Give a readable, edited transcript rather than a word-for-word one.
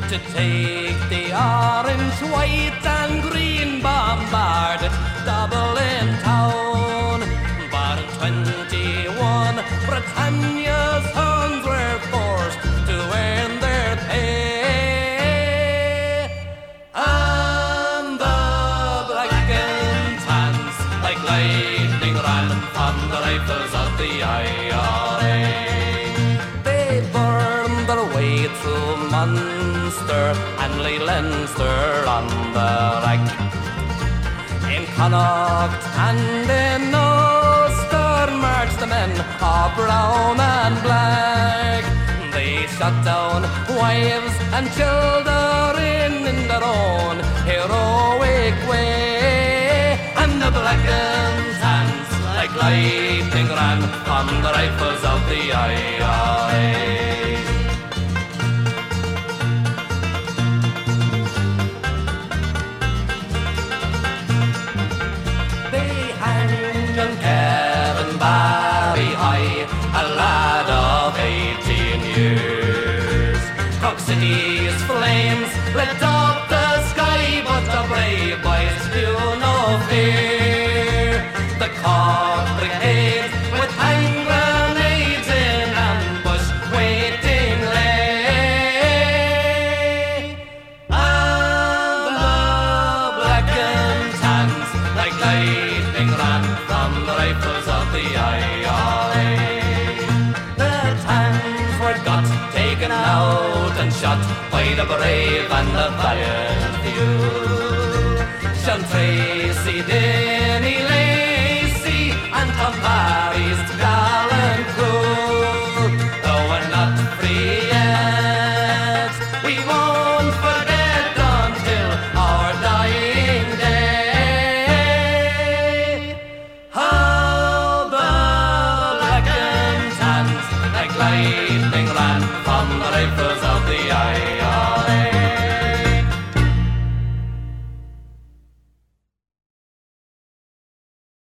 to take the orange, white and green bombard Dublin town. But in 21, Britannia's sons were forced to earn their pay. And the black and tans like lightning ran from the rifles of the IRA. They burned their way through Munster and laid Leinster on the rack. In Connacht and in Ulster marched the men of brown and black. They shot down wives and children in their own heroic way. And the black and tans like lightning ran from the rifles of the IRA. Kevin Barry High, a lad of 18 years. Cork City's flames lit up the sky, but the brave boys knew no fear. The Cork Brigade with hand grenades in ambush waiting lay. And the black and tans like lightning ran from the rifles of the IRA. The tans were got, taken out and shot by the brave and the valiant few. Sean Tracy, Denny Lacey and Tom Barry's gallant crew. Though we're not free yet, we won't forget until our dying day. How the black and tans like lightning ran from the rifles of the